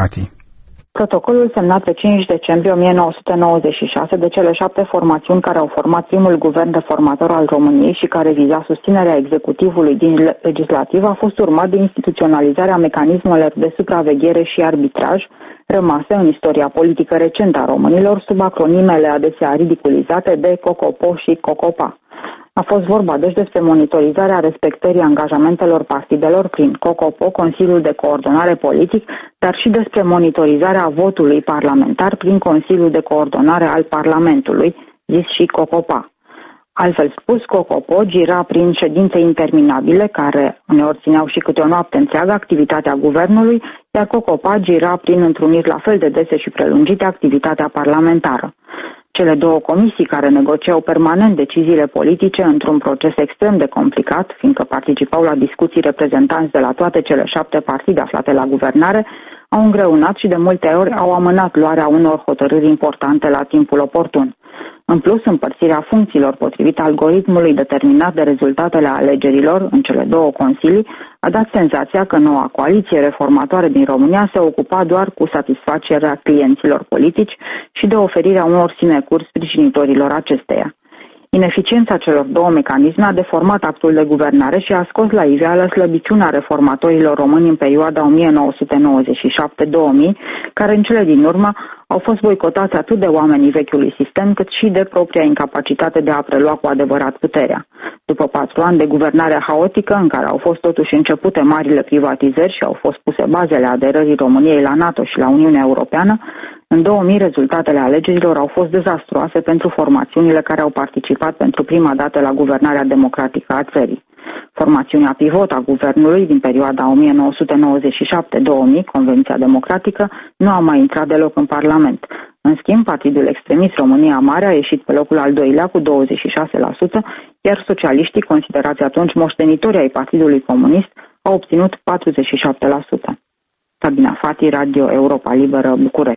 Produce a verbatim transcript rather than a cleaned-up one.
Fati. Protocolul semnat pe cinci decembrie o mie nouă sute nouăzeci și șase de cele șapte formațiuni care au format primul guvern reformator al României și care viza susținerea executivului din legislativ a fost urmat de instituționalizarea mecanismelor de supraveghere și arbitraj rămase în istoria politică recentă a românilor sub acronimele adesea ridiculizate de COCOPO și COCOPA. A fost vorba deci despre monitorizarea respectării angajamentelor partidelor prin COCOPO, Consiliul de Coordonare Politic, dar și despre monitorizarea votului parlamentar prin Consiliul de Coordonare al Parlamentului, zis și COCOPA. Altfel spus, COCOPO gira prin ședințe interminabile, care uneori țineau și câte o noapte întreagă activitatea guvernului, iar COCOPA gira prin întruniri la fel de dese și prelungite activitatea parlamentară. Cele două comisii care negociau permanent deciziile politice într-un proces extrem de complicat, fiindcă participau la discuții reprezentanți de la toate cele șapte partide aflate la guvernare, au îngreunat și de multe ori au amânat luarea unor hotărâri importante la timpul oportun. În plus, împărțirea funcțiilor potrivit algoritmului determinat de rezultatele alegerilor în cele două consilii a dat senzația că noua coaliție reformatoare din România se ocupa doar cu satisfacerea clienților politici și de oferirea unor sinecuri sprijinitorilor acesteia. Ineficiența celor două mecanisme a deformat actul de guvernare și a scos la iveală slăbiciunea reformatorilor români în perioada o mie nouă sute nouăzeci și șapte - două mii, care în cele din urmă au fost boicotați atât de oamenii vechiului sistem, cât și de propria incapacitate de a prelua cu adevărat puterea. După patru ani de guvernare haotică, în care au fost totuși începute marile privatizări și au fost puse bazele aderării României la NATO și la Uniunea Europeană, în două mii rezultatele alegerilor au fost dezastruoase pentru formațiunile care au participat pentru prima dată la guvernarea democratică a țării. Formațiunea pivot a guvernului din perioada o mie nouă sute nouăzeci și șapte - două mii, Convenția Democratică, nu a mai intrat deloc în Parlament. În schimb, partidul extremist România Mare a ieșit pe locul al doilea cu douăzeci și șase la sută, iar socialiștii, considerați atunci moștenitori ai Partidului Comunist, au obținut patruzeci și șapte la sută. Sabina Fati, Radio Europa Liberă, București.